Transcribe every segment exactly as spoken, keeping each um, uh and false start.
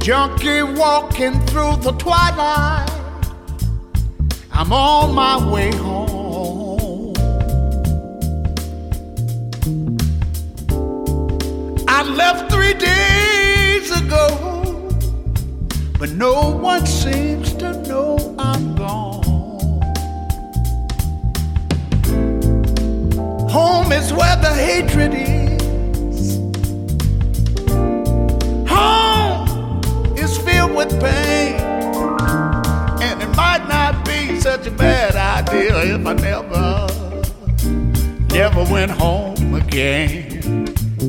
Junkie walking through the twilight, I'm on my way home. I left three days ago, but no one seems to know I'm gone. Home is where the hatred is. Filled with pain, and it might not be such a bad idea if I never, never went home again.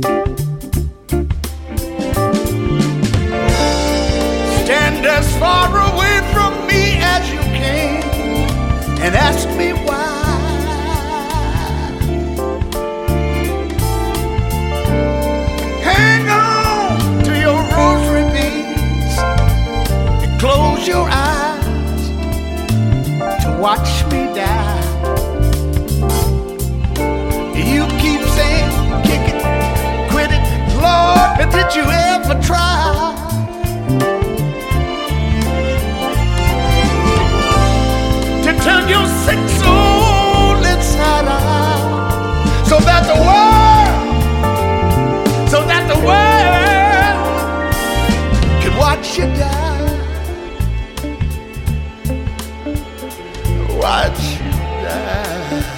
Stand as far away from me as you can and ask me why. Hang on to your rosary beads, close your eyes to watch me die. You keep saying, kick it, quit it, Lord, but did you ever try to turn your sick soul inside out so that the world, so that the world can watch you die? Watch you die.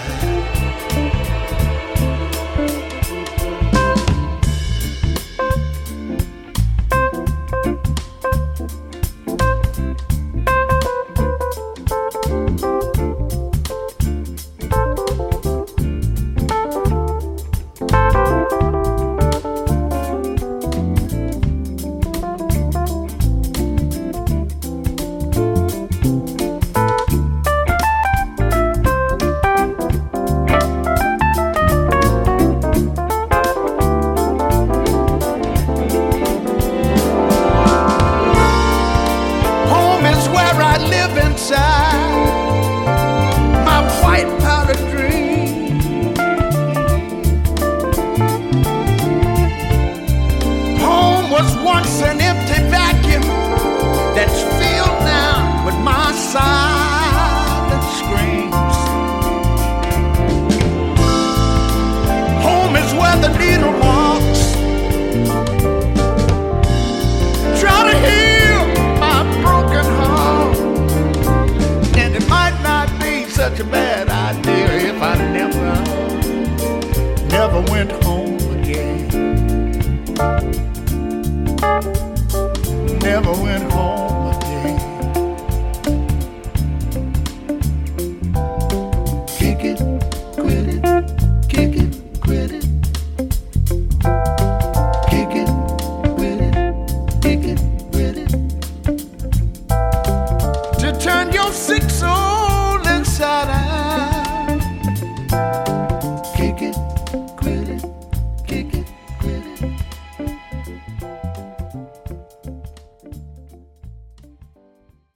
Such a bad idea if I never, never went home again. Never went home.